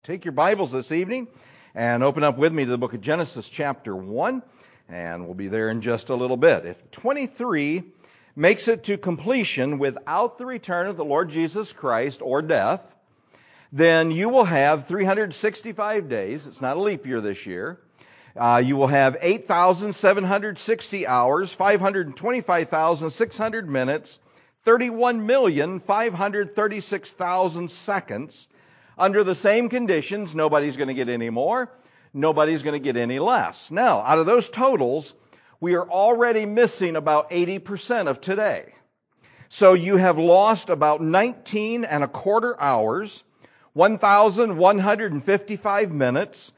Take your Bibles this evening and open up with me to the book of Genesis chapter 1, and we'll be there in just a little bit. If 23 makes it to completion without the return of the Lord Jesus Christ or death, then you will have 365 days. It's not a leap year this year. You will have 8,760 hours, 525,600 minutes, 31,536,000 seconds. Under the same conditions, nobody's going to get any more, nobody's going to get any less. Now, out of those totals, we are already missing about 80% of today. So you have lost about 19 and a quarter hours, 1,155 minutes,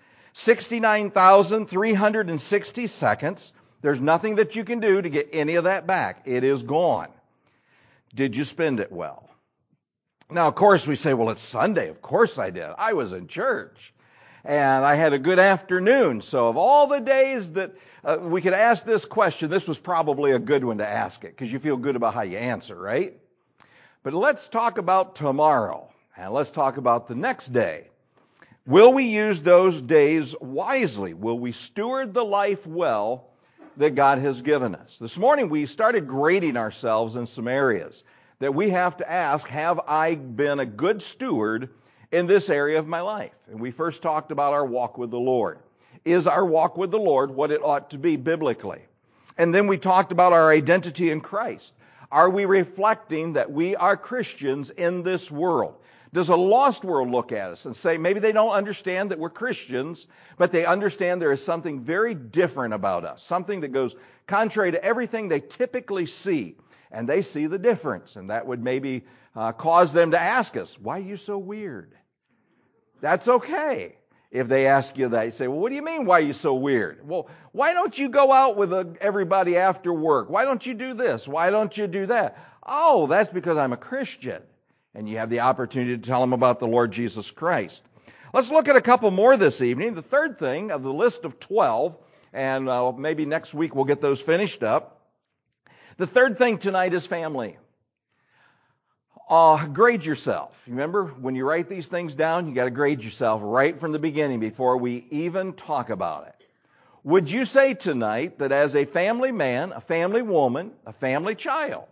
69,360 seconds. There's nothing that you can do to get any of that back. It is gone. Did you spend it well? Now, of course, we say, well, it's Sunday. Of course I did. I was in church, and I had a good afternoon. So of all the days that we could ask this question, this was probably a good one to ask it, because you feel good about how you answer, right? But let's talk about tomorrow, and let's talk about the next day. Will we use those days wisely? Will we steward the life well that God has given us? This morning, we started grading ourselves in some areas that we have to ask, have I been a good steward in this area of my life? And we first talked about our walk with the Lord. Is our walk with the Lord what it ought to be biblically? And then we talked about our identity in Christ. Are we reflecting that we are Christians in this world? Does a lost world look at us and say, maybe they don't understand that we're Christians, but they understand there is something very different about us, something that goes contrary to everything they typically see? And they see the difference, and that would maybe cause them to ask us, why are you so weird? That's okay. If they ask you that, you say, well, what do you mean, why are you so weird? Well, why don't you go out with everybody after work? Why don't you do this? Why don't you do that? Oh, that's because I'm a Christian. And you have the opportunity to tell them about the Lord Jesus Christ. Let's look at a couple more this evening. The third thing of the list of 12, and maybe next week we'll get those finished up. The third thing tonight is family. Grade yourself. Remember, when you write these things down, you got to grade yourself right from the beginning before we even talk about it. Would you say tonight that as a family man, a family woman, a family child,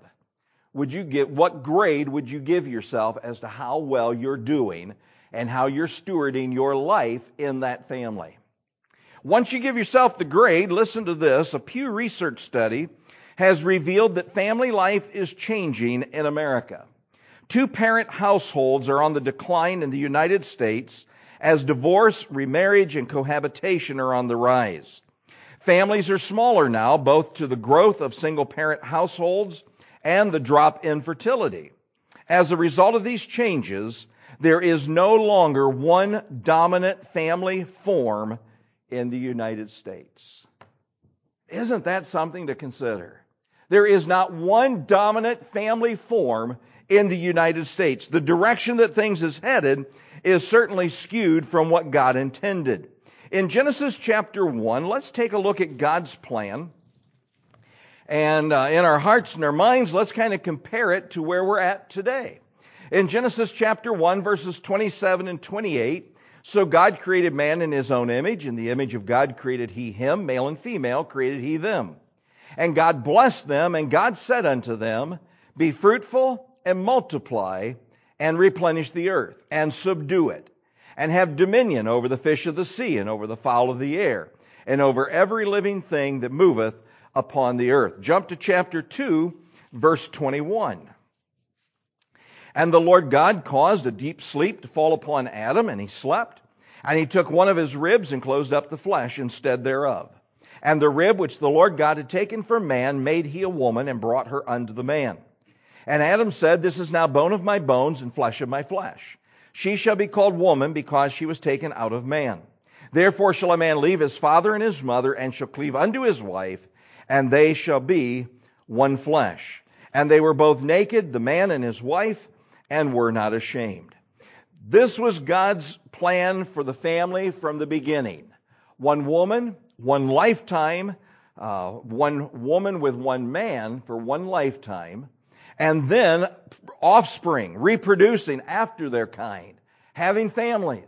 what grade would you give yourself as to how well you're doing and how you're stewarding your life in that family? Once you give yourself the grade, listen to this. A Pew Research study has revealed that family life is changing in America. Two-parent households are on the decline in the United States as divorce, remarriage, and cohabitation are on the rise. Families are smaller now, both to the growth of single-parent households and the drop in fertility. As a result of these changes, there is no longer one dominant family form in the United States. Isn't that something to consider? There is not one dominant family form in the United States. The direction that things is headed is certainly skewed from what God intended. In Genesis chapter 1, let's take a look at God's plan. And in our hearts and our minds, let's kind of compare it to where we're at today. In Genesis chapter 1, verses 27 and 28, so God created man in His own image. In the image of God created He him, male and female created He them. And God blessed them, and God said unto them, be fruitful and multiply and replenish the earth and subdue it and have dominion over the fish of the sea and over the fowl of the air and over every living thing that moveth upon the earth. Jump to chapter 2, verse 21. And the Lord God caused a deep sleep to fall upon Adam, and he slept. And he took one of his ribs and closed up the flesh instead thereof. And the rib which the Lord God had taken from man made he a woman and brought her unto the man. And Adam said, this is now bone of my bones and flesh of my flesh. She shall be called woman because she was taken out of man. Therefore shall a man leave his father and his mother and shall cleave unto his wife, and they shall be one flesh. And they were both naked, the man and his wife, and were not ashamed. This was God's plan for the family from the beginning. One woman, one lifetime, one woman with one man for one lifetime, and then offspring, reproducing after their kind, having families.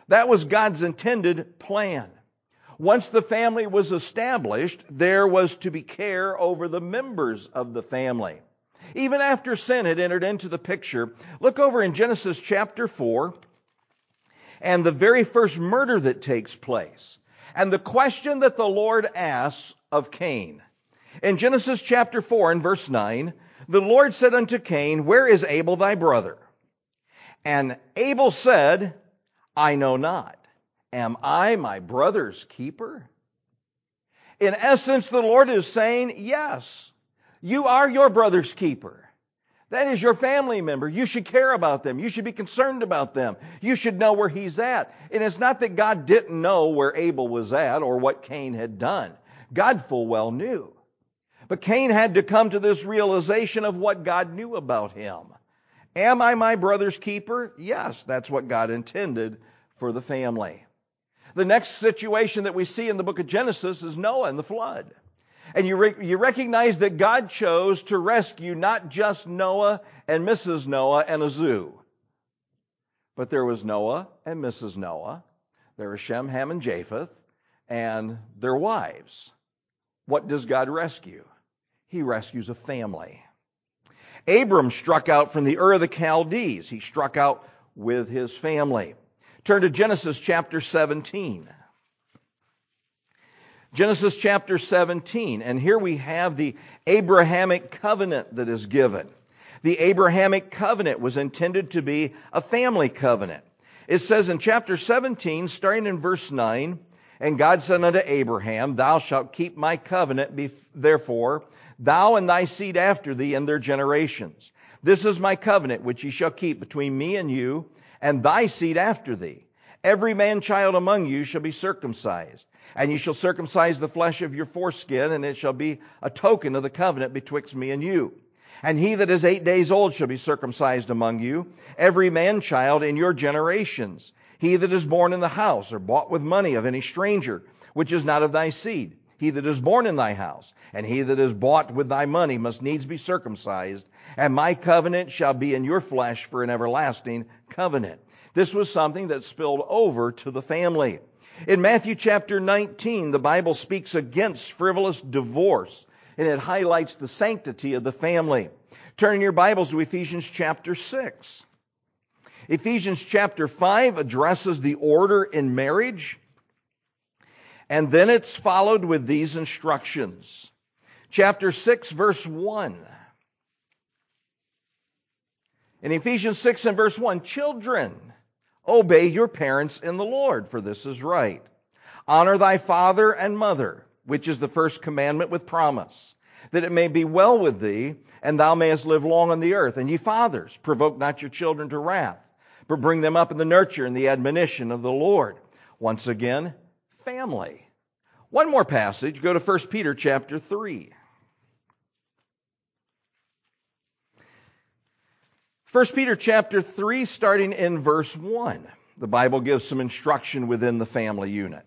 That was God's intended plan. Once the family was established, there was to be care over the members of the family. Even after sin had entered into the picture, look over in Genesis chapter 4 and the very first murder that takes place. And the question that the Lord asks of Cain. In Genesis chapter 4 and verse 9, the Lord said unto Cain, Where is Abel thy brother? And Abel said, I know not. Am I my brother's keeper? In essence, the Lord is saying, yes, you are your brother's keeper. That is your family member. You should care about them. You should be concerned about them. You should know where he's at. And it's not that God didn't know where Abel was at or what Cain had done. God full well knew. But Cain had to come to this realization of what God knew about him. Am I my brother's keeper? Yes, that's what God intended for the family. The next situation that we see in the book of Genesis is Noah and the flood. And you recognize that God chose to rescue not just Noah and Mrs. Noah and a zoo. But there was Noah and Mrs. Noah. There was Shem, Ham, and Japheth and their wives. What does God rescue? He rescues a family. Abram struck out from the Ur of the Chaldees. He struck out with his family. Turn to Genesis chapter 17. Genesis chapter 17, and here we have the Abrahamic covenant that is given. The Abrahamic covenant was intended to be a family covenant. It says in chapter 17, starting in verse 9, And God said unto Abraham, Thou shalt keep my covenant, therefore, thou and thy seed after thee and their generations. This is my covenant which ye shall keep between me and you, and thy seed after thee. Every man-child among you shall be circumcised. And ye shall circumcise the flesh of your foreskin, and it shall be a token of the covenant betwixt me and you. And he that is 8 days old shall be circumcised among you, every man-child in your generations. He that is born in the house, or bought with money of any stranger, which is not of thy seed. He that is born in thy house, and he that is bought with thy money must needs be circumcised. And my covenant shall be in your flesh for an everlasting covenant. This was something that spilled over to the family. In Matthew chapter 19, the Bible speaks against frivolous divorce, and it highlights the sanctity of the family. Turn in your Bibles to Ephesians chapter 6. Ephesians chapter 5 addresses the order in marriage, and then it's followed with these instructions. Chapter 6, verse 1. In Ephesians 6 and verse 1, Children, obey your parents in the Lord, for this is right. Honor thy father and mother, which is the first commandment with promise, that it may be well with thee, and thou mayest live long on the earth. And ye fathers, provoke not your children to wrath, but bring them up in the nurture and the admonition of the Lord. Once again, family. One more passage, go to 1 Peter chapter 3. 1 Peter chapter 3, starting in verse 1. The Bible gives some instruction within the family unit.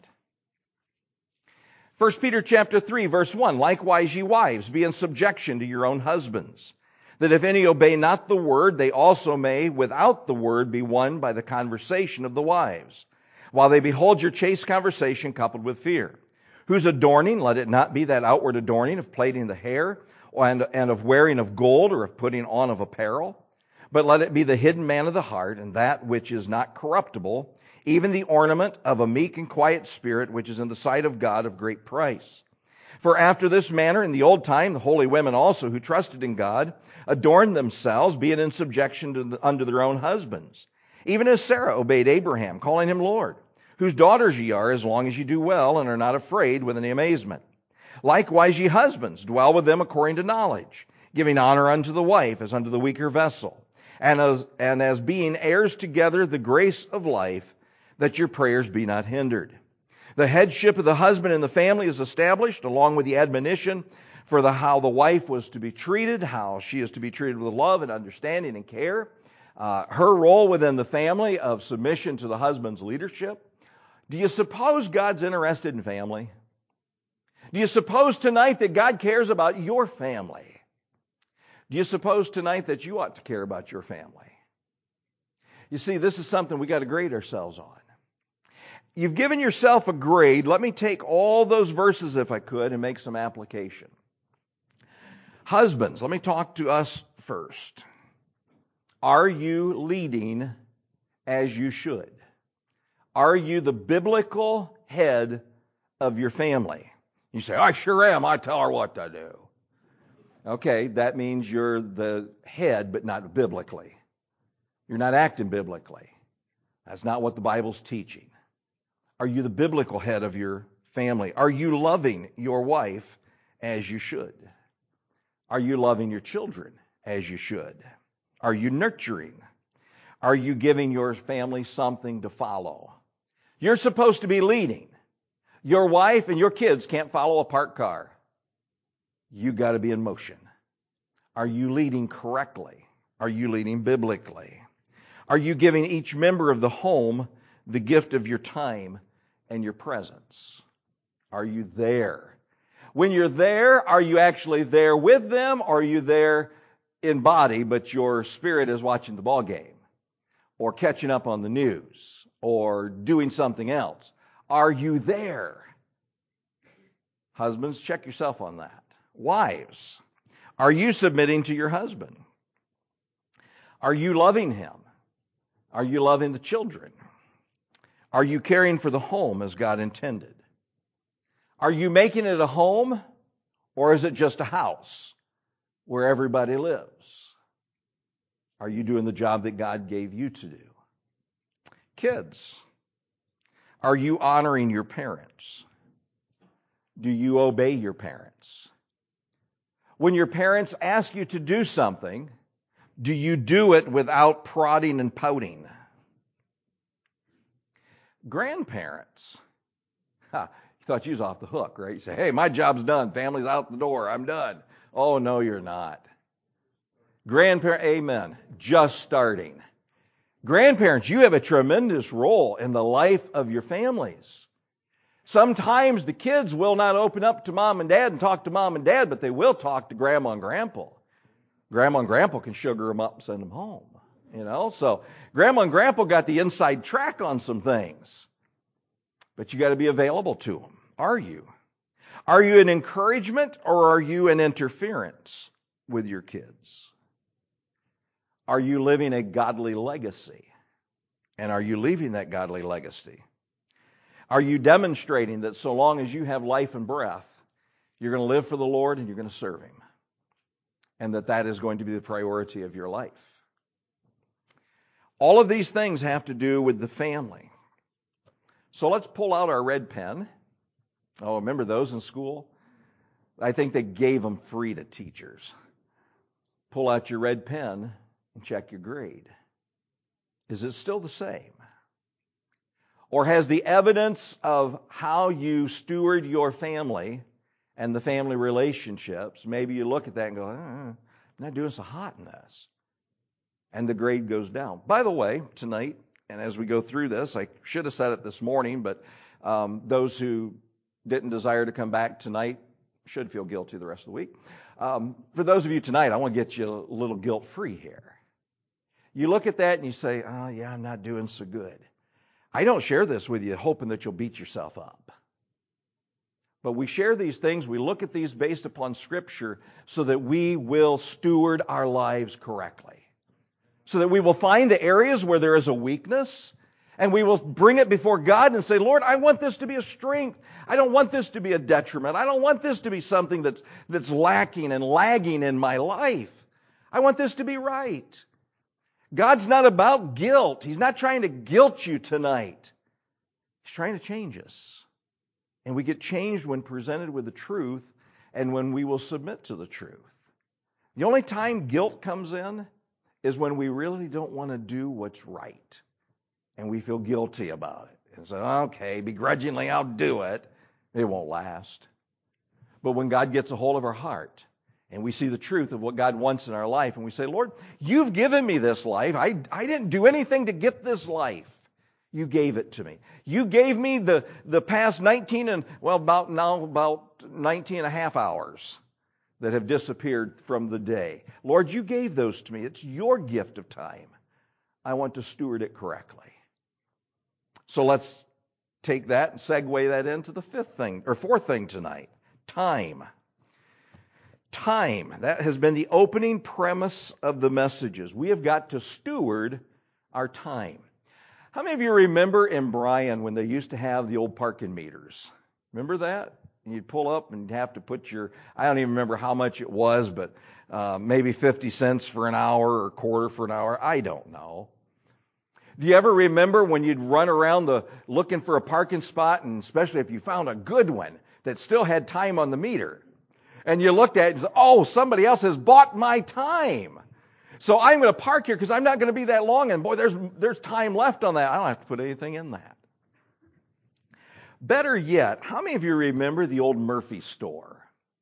1 Peter chapter 3, verse 1. Likewise, ye wives, be in subjection to your own husbands, that if any obey not the word, they also may without the word be won by the conversation of the wives, while they behold your chaste conversation coupled with fear. Whose adorning, let it not be that outward adorning of plaiting the hair, and of wearing of gold, or of putting on of apparel, but let it be the hidden man of the heart, and that which is not corruptible, even the ornament of a meek and quiet spirit, which is in the sight of God of great price. For after this manner in the old time, the holy women also who trusted in God adorned themselves, being in subjection unto their own husbands, even as Sarah obeyed Abraham, calling him Lord, whose daughters ye are, as long as ye do well, and are not afraid with any amazement. Likewise ye husbands, dwell with them according to knowledge, giving honor unto the wife as unto the weaker vessel, and as being heirs together the grace of life, that your prayers be not hindered. The headship of the husband in the family is established, along with the admonition for how the wife was to be treated, how she is to be treated with love and understanding and care. Her role within the family of submission to the husband's leadership. Do you suppose God's interested in family? Do you suppose tonight that God cares about your family? Do you suppose tonight that you ought to care about your family? You see, this is something we got to grade ourselves on. you've given yourself a grade. Let me take all those verses, if I could, and make some application. Husbands, let me talk to us first. Are you leading as you should? Are you the biblical head of your family? You say, I sure am. I tell her what to do. Okay, that means you're the head, but not biblically. You're not acting biblically. That's not what the Bible's teaching. Are you the biblical head of your family? Are you loving your wife as you should? Are you loving your children as you should? Are you nurturing? Are you giving your family something to follow? You're supposed to be leading. Your wife and your kids can't follow a parked car. You got to be in motion. Are you leading correctly? Are you leading biblically? Are you giving each member of the home the gift of your time and your presence? Are you there? When you're there, are you actually there with them, or are you there in body, but your spirit is watching the ball game, or catching up on the news, or doing something else? Are you there? Husbands, check yourself on that. Wives, are you submitting to your husband? Are you loving him? Are you loving the children? Are you caring for the home as God intended? Are you making it a home, or is it just a house where everybody lives? Are you doing the job that God gave you to do? Kids, are you honoring your parents? Do you obey your parents? When your parents ask you to do something, do you do it without prodding and pouting? Grandparents, you thought you was off the hook, right? You say, hey, my job's done. Family's out the door. I'm done. Oh, no, you're not. Grandparent, amen. Just starting. Grandparents, you have a tremendous role in the life of your families. Sometimes the kids will not open up to mom and dad and talk to mom and dad, but they will talk to grandma and grandpa. Grandma and grandpa can sugar them up and send them home. So grandma and grandpa got the inside track on some things. But you got to be available to them. Are you? Are you an encouragement, or are you an interference with your kids? Are you living a godly legacy? And are you leaving that godly legacy? Are you demonstrating that so long as you have life and breath, you're going to live for the Lord and you're going to serve Him? And that is going to be the priority of your life. All of these things have to do with the family. So let's pull out our red pen. Oh, remember those in school? I think they gave them free to teachers. Pull out your red pen and check your grade. Is it still the same? Or has the evidence of how you steward your family and the family relationships, maybe you look at that and go, I'm not doing so hot in this. And the grade goes down. By the way, tonight, and as we go through this, I should have said it this morning, but those who didn't desire to come back tonight should feel guilty the rest of the week. For those of you tonight, I want to get you a little guilt-free here. You look at that and you say, oh yeah, I'm not doing so good. I don't share this with you hoping that you'll beat yourself up. But we share these things, we look at these based upon Scripture so that we will steward our lives correctly. So that we will find the areas where there is a weakness, and we will bring it before God and say, Lord, I want this to be a strength. I don't want this to be a detriment. I don't want this to be something that's lacking and lagging in my life. I want this to be right. God's not about guilt. He's not trying to guilt you tonight. He's trying to change us. And we get changed when presented with the truth and when we will submit to the truth. The only time guilt comes in is when we really don't want to do what's right. And we feel guilty about it. And say, okay, begrudgingly I'll do it. It won't last. But when God gets a hold of our heart and we see the truth of what God wants in our life and we say, Lord, you've given me this life. I didn't do anything to get this life. You gave it to me. You gave me the past 19 and, well, about 19 and a half hours that have disappeared from the day. Lord, you gave those to me. It's your gift of time. I want to steward it correctly. So let's take that and segue that into the fourth thing tonight. Time. Time. That has been the opening premise of the messages. We have got to steward our time. How many of you remember in Bryan when they used to have the old parking meters? Remember that? And you'd pull up and you'd have to put I don't even remember how much it was, but maybe 50 cents for an hour or a quarter for an hour. I don't know. Do you ever remember when you'd run around looking for a parking spot, and especially if you found a good one that still had time on the meter, and you looked at it and said, oh, somebody else has bought my time. So I'm going to park here because I'm not going to be that long, and boy, there's time left on that. I don't have to put anything in that. Better yet, how many of you remember the old Murphy store?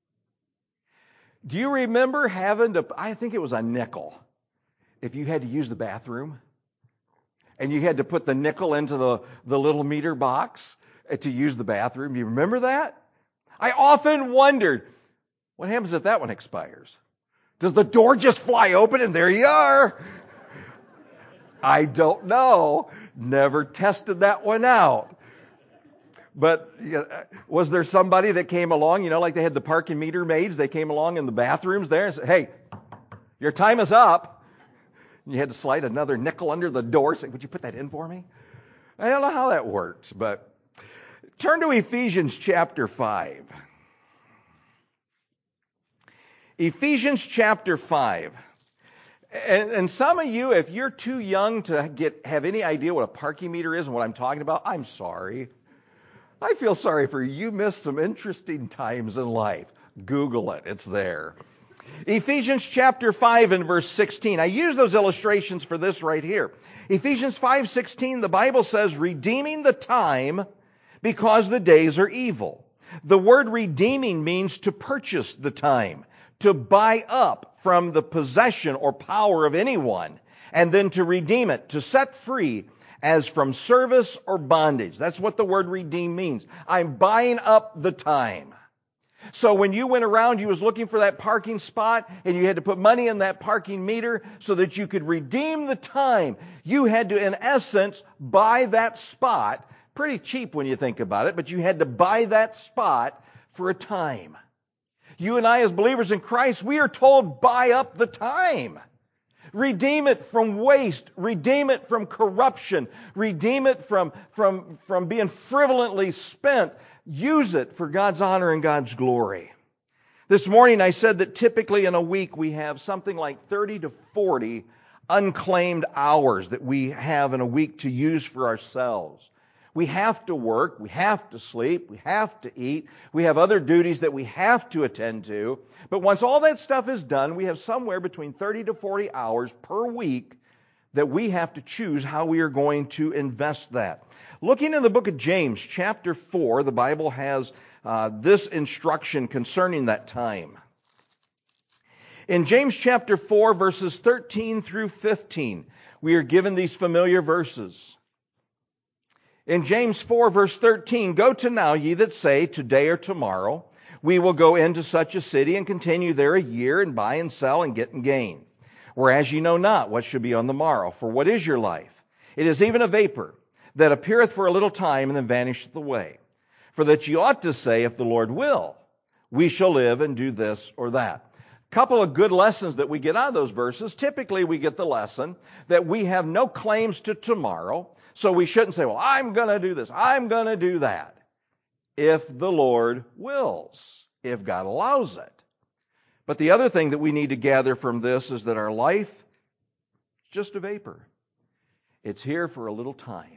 Do you remember having to, I think it was a nickel, if you had to use the bathroom? And you had to put the nickel into the little meter box to use the bathroom. You remember that? I often wondered, what happens if that one expires? Does the door just fly open and there you are? I don't know. Never tested that one out. But was there somebody that came along, like they had the parking meter maids, they came along in the bathrooms there and said, hey, your time is up. You had to slide another nickel under the door. Say, would you put that in for me? I don't know how that works, but turn to Ephesians chapter 5. Ephesians chapter 5. And some of you, if you're too young to have any idea what a parking meter is and what I'm talking about, I'm sorry. I feel sorry for you. You missed some interesting times in life. Google it. It's there. Ephesians chapter 5 and verse 16. I use those illustrations for this right here. Ephesians 5:16, the Bible says, redeeming the time because the days are evil. The word redeeming means to purchase the time, to buy up from the possession or power of anyone, and then to redeem it, to set free as from service or bondage. That's what the word redeem means. I'm buying up the time. So when you went around, you was looking for that parking spot, and you had to put money in that parking meter so that you could redeem the time. You had to, in essence, buy that spot. Pretty cheap when you think about it, but you had to buy that spot for a time. You and I, as believers in Christ, we are told, buy up the time. Redeem it from waste. Redeem it from corruption. Redeem it from being frivolently spent. Use it for God's honor and God's glory. This morning I said that typically in a week we have something like 30 to 40 unclaimed hours that we have in a week to use for ourselves. We have to work, we have to sleep, we have to eat, we have other duties that we have to attend to. But once all that stuff is done, we have somewhere between 30 to 40 hours per week that we have to choose how we are going to invest that. Looking in the book of James, chapter 4, the Bible has this instruction concerning that time. In James chapter 4, verses 13 through 15, we are given these familiar verses. In James 4, verse 13, go to now, ye that say, today or tomorrow, we will go into such a city and continue there a year and buy and sell and get and gain. Whereas ye know not what shall be on the morrow. For what is your life? It is even a vapor that appeareth for a little time and then vanisheth away. For that ye ought to say, if the Lord will, we shall live and do this or that. A couple of good lessons that we get out of those verses. Typically we get the lesson that we have no claims to tomorrow, so we shouldn't say, well, I'm going to do this, I'm going to do that. If the Lord wills, if God allows it. But the other thing that we need to gather from this is that our life is just a vapor. It's here for a little time.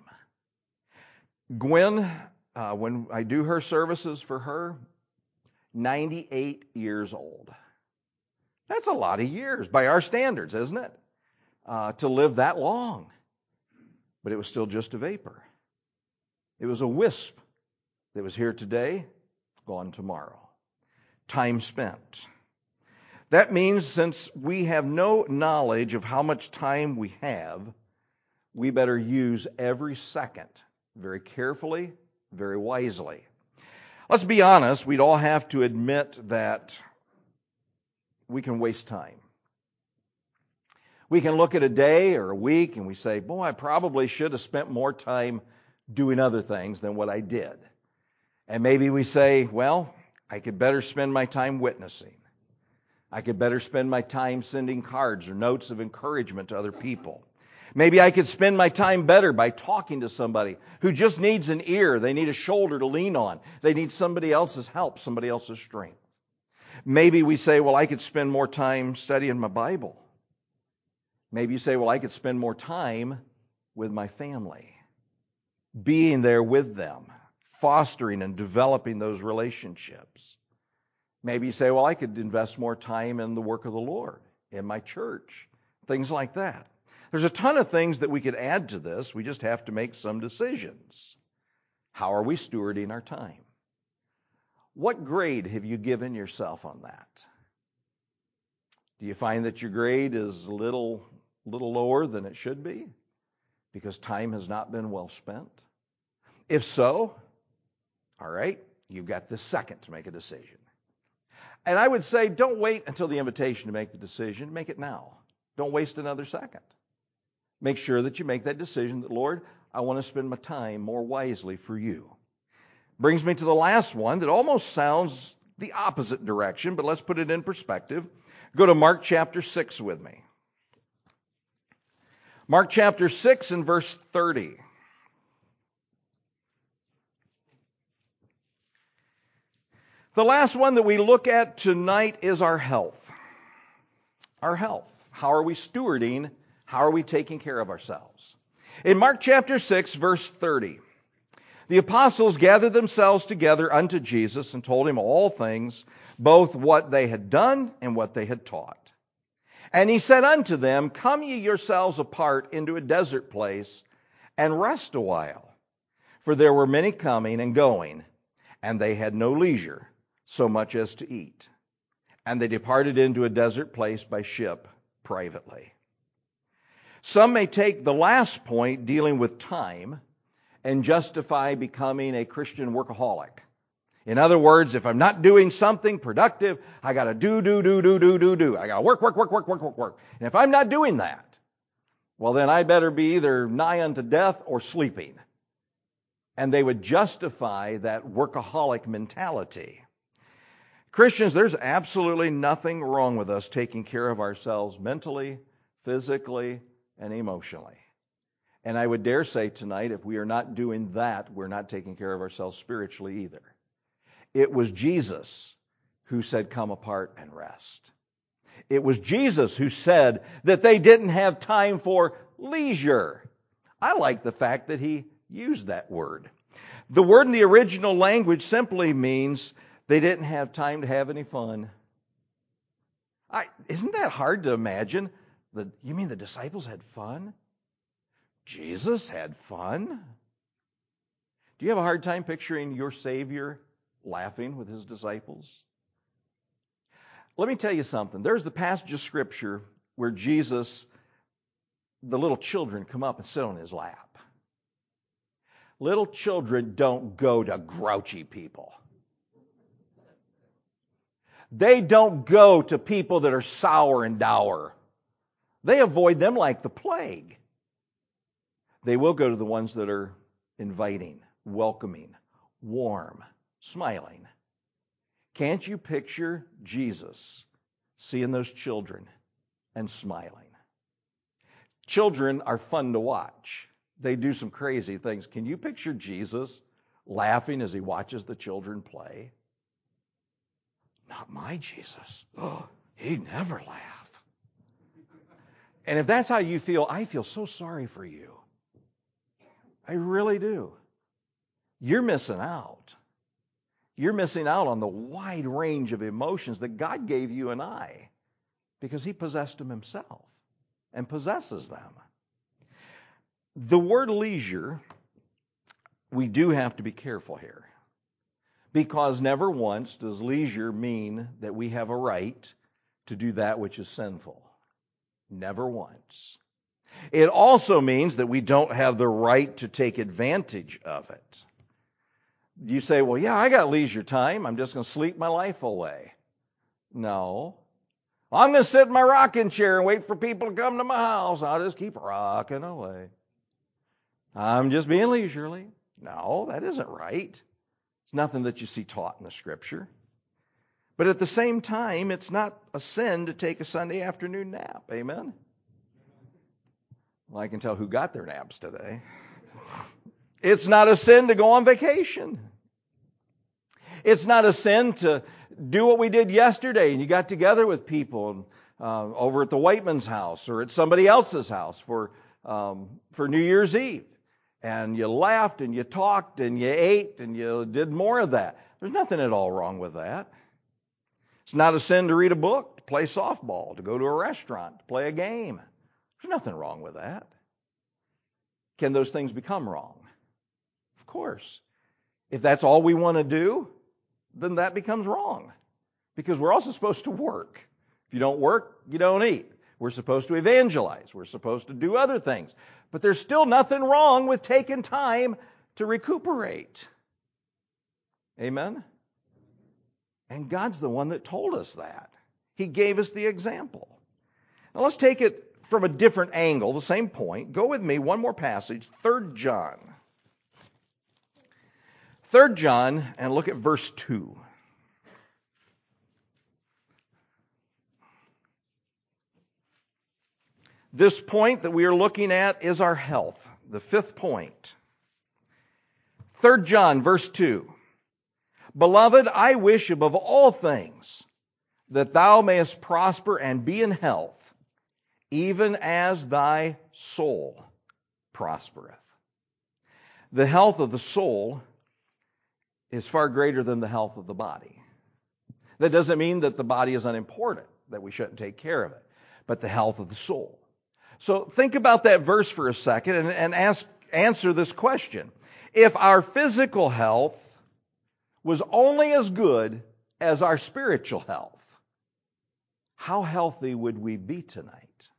Gwen, when I do her services for her, 98 years old. That's a lot of years by our standards, isn't it? To live that long. But it was still just a vapor. It was a wisp that was here today, gone tomorrow. Time spent. That means since we have no knowledge of how much time we have, we better use every second very carefully, very wisely. Let's be honest, we'd all have to admit that we can waste time. We can look at a day or a week and we say, boy, I probably should have spent more time doing other things than what I did. And maybe we say, well, I could better spend my time witnessing. I could better spend my time sending cards or notes of encouragement to other people. Maybe I could spend my time better by talking to somebody who just needs an ear. They need a shoulder to lean on. They need somebody else's help, somebody else's strength. Maybe we say, well, I could spend more time studying my Bible. Maybe you say, well, I could spend more time with my family, being there with them, fostering and developing those relationships. Maybe you say, well, I could invest more time in the work of the Lord, in my church, things like that. There's a ton of things that we could add to this. We just have to make some decisions. How are we stewarding our time? What grade have you given yourself on that? Do you find that your grade is a little lower than it should be because time has not been well spent? If so, all right, you've got this second to make a decision. And I would say don't wait until the invitation to make the decision. Make it now. Don't waste another second. Make sure that you make that decision that, Lord, I want to spend my time more wisely for you. Brings me to the last one that almost sounds the opposite direction, but let's put it in perspective. Go to Mark chapter 6 with me. Mark chapter 6 and verse 30. The last one that we look at tonight is our health. Our health. How are we stewarding? How are we taking care of ourselves? In Mark chapter 6, verse 30, the apostles gathered themselves together unto Jesus and told him all things, both what they had done and what they had taught. And he said unto them, Come ye yourselves apart into a desert place, and rest a while. For there were many coming and going, and they had no leisure, so much as to eat. And they departed into a desert place by ship privately. Some may take the last point, dealing with time, and justify becoming a Christian workaholic. In other words, if I'm not doing something productive, I got to do. I got to work. And if I'm not doing that, well, then I better be either nigh unto death or sleeping. And they would justify that workaholic mentality. Christians, there's absolutely nothing wrong with us taking care of ourselves mentally, physically, and emotionally. And I would dare say tonight, if we are not doing that, we're not taking care of ourselves spiritually either. It was Jesus who said, Come apart and rest. It was Jesus who said that they didn't have time for leisure. I like the fact that he used that word. The word in the original language simply means they didn't have time to have any fun. Isn't that hard to imagine? You mean the disciples had fun? Jesus had fun? Do you have a hard time picturing your Savior laughing with his disciples? Let me tell you something. There's the passage of Scripture where Jesus, the little children come up and sit on his lap. Little children don't go to grouchy people. They don't go to people that are sour and dour. They avoid them like the plague. They will go to the ones that are inviting, welcoming, warm, smiling. Can't you picture Jesus seeing those children and smiling? Children are fun to watch. They do some crazy things. Can you picture Jesus laughing as he watches the children play? Not my Jesus. Oh, he'd never laugh. And if that's how you feel, I feel so sorry for you. I really do. You're missing out. You're missing out on the wide range of emotions that God gave you and I because he possessed them himself and possesses them. The word leisure, we do have to be careful here because never once does leisure mean that we have a right to do that which is sinful. Never once. It also means that we don't have the right to take advantage of it. You say, well, yeah, I got leisure time. I'm just going to sleep my life away. No. I'm going to sit in my rocking chair and wait for people to come to my house. I'll just keep rocking away. I'm just being leisurely. No, that isn't right. It's nothing that you see taught in the Scripture. But at the same time, it's not a sin to take a Sunday afternoon nap. Amen? Well, I can tell who got their naps today. It's not a sin to go on vacation. It's not a sin to do what we did yesterday, and you got together with people over at the Whiteman's house or at somebody else's house for New Year's Eve. And you laughed and you talked and you ate and you did more of that. There's nothing at all wrong with that. It's not a sin to read a book, to play softball, to go to a restaurant, to play a game. There's nothing wrong with that. Can those things become wrong? Of course. If that's all we want to do, then that becomes wrong. Because we're also supposed to work. If you don't work, you don't eat. We're supposed to evangelize. We're supposed to do other things. But there's still nothing wrong with taking time to recuperate. Amen? And God's the one that told us that. He gave us the example. Now let's take it from a different angle, the same point. Go with me, one more passage, 3 John. 3 John, and look at verse 2. This point that we are looking at is our health, the 5th point. 3 John, verse 2. Beloved, I wish above all things that thou mayest prosper and be in health, even as thy soul prospereth. The health of the soul is far greater than the health of the body. That doesn't mean that the body is unimportant, that we shouldn't take care of it, but the health of the soul. So think about that verse for a second and answer this question. If our physical health was only as good as our spiritual health, how healthy would we be tonight?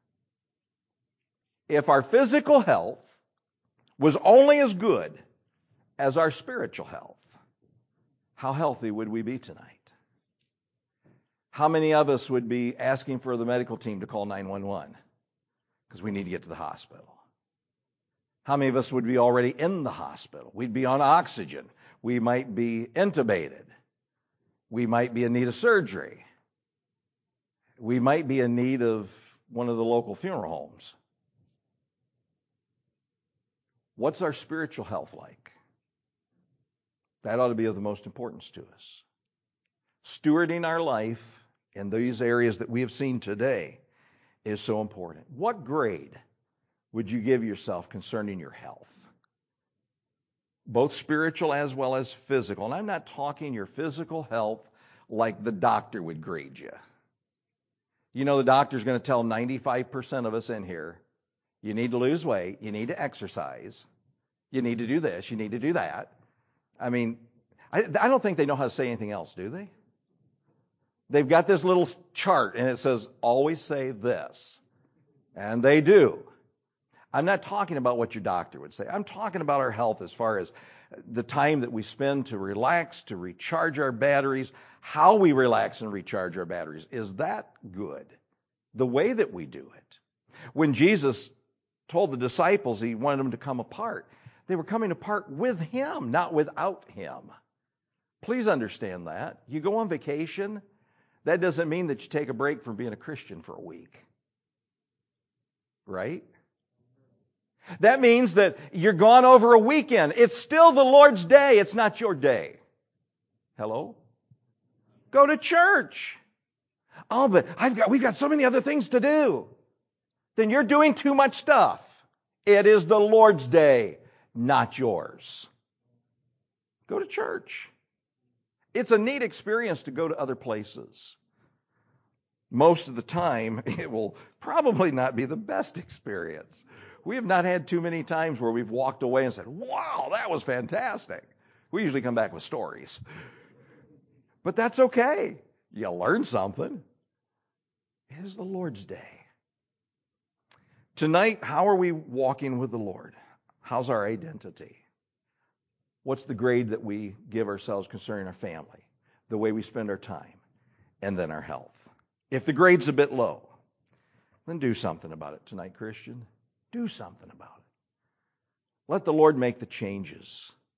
If our physical health was only as good as our spiritual health, how healthy would we be tonight? How many of us would be asking for the medical team to call 911 because we need to get to the hospital? How many of us would be already in the hospital? We'd be on oxygen. We might be intubated. We might be in need of surgery. We might be in need of one of the local funeral homes. What's our spiritual health like? That ought to be of the most importance to us. Stewarding our life in these areas that we have seen today is so important. What grade would you give yourself concerning your health? Both spiritual as well as physical. And I'm not talking your physical health like the doctor would grade you. You know the doctor's going to tell 95% of us in here, you need to lose weight, you need to exercise, you need to do this, you need to do that. I mean, I don't think they know how to say anything else, do they? They've got this little chart and it says, always say this. And they do. I'm not talking about what your doctor would say. I'm talking about our health as far as the time that we spend to relax, to recharge our batteries, how we relax and recharge our batteries. Is that good? The way that we do it. When Jesus told the disciples he wanted them to come apart, they were coming apart with him, not without him. Please understand that. You go on vacation, that doesn't mean that you take a break from being a Christian for a week. Right? That means that you're gone over a weekend. It's still the Lord's day. It's not your day. Hello? Go to church. Oh, but we've got so many other things to do. Then you're doing too much stuff. It is the Lord's day, not yours. Go to church. It's a neat experience to go to other places. Most of the time, it will probably not be the best experience. We have not had too many times where we've walked away and said, wow, that was fantastic. We usually come back with stories. But that's okay. You learn something. It is the Lord's day. Tonight, how are we walking with the Lord? How's our identity? What's the grade that we give ourselves concerning our family, the way we spend our time, and then our health? If the grade's a bit low, then do something about it tonight, Christian. Do something about it. Let the Lord make the changes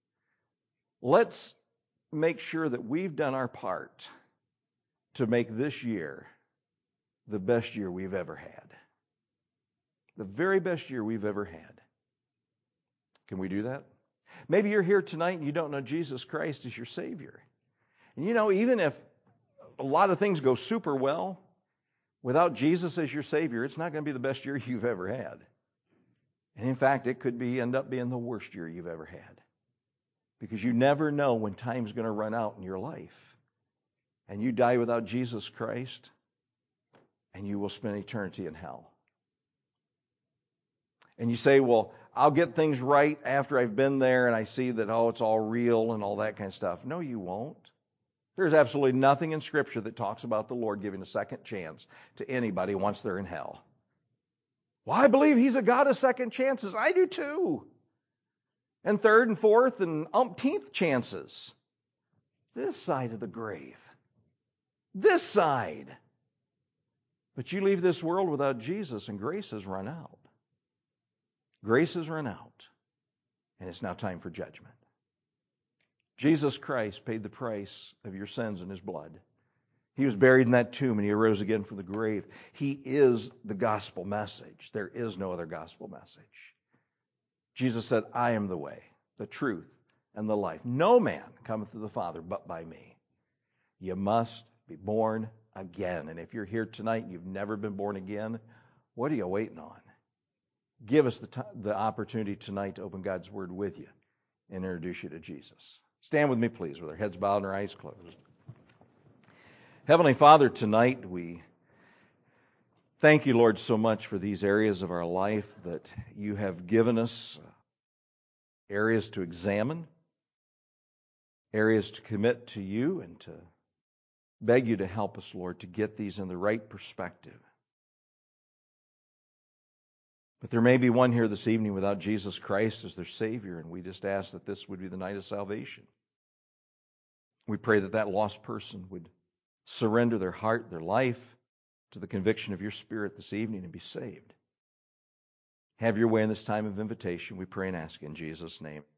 let's make sure that we've done our part to make this year the best year we've ever had. The very best year we've ever had. Can we do that? Maybe you're here tonight and you don't know Jesus Christ as your Savior. And even if a lot of things go super well, without Jesus as your Savior, it's not going to be the best year you've ever had. And in fact, it could end up being the worst year you've ever had. Because you never know when time's going to run out in your life. And you die without Jesus Christ, and you will spend eternity in hell. And you say, well, I'll get things right after I've been there and I see that, it's all real and all that kind of stuff. No, you won't. There's absolutely nothing in Scripture that talks about the Lord giving a second chance to anybody once they're in hell. Well, I believe He's a God of second chances. I do too. And third and fourth and umpteenth chances. This side of the grave. This side. But you leave this world without Jesus and grace has run out. Grace has run out. And it's now time for judgment. Jesus Christ paid the price of your sins in His blood. He was buried in that tomb and He arose again from the grave. He is the gospel message. There is no other gospel message. Jesus said, I am the way, the truth, and the life. No man cometh to the Father but by me. You must be born again. And if you're here tonight and you've never been born again, what are you waiting on? Give us the opportunity tonight to open God's Word with you and introduce you to Jesus. Stand with me, please, with our heads bowed and our eyes closed. Heavenly Father, tonight we thank you, Lord, so much for these areas of our life that you have given us, areas to examine, areas to commit to you, and to beg you to help us, Lord, to get these in the right perspective. But there may be one here this evening without Jesus Christ as their Savior, and we just ask that this would be the night of salvation. We pray that that lost person would surrender their heart, their life, to the conviction of your Spirit this evening and be saved. Have your way in this time of invitation, we pray and ask in Jesus' name.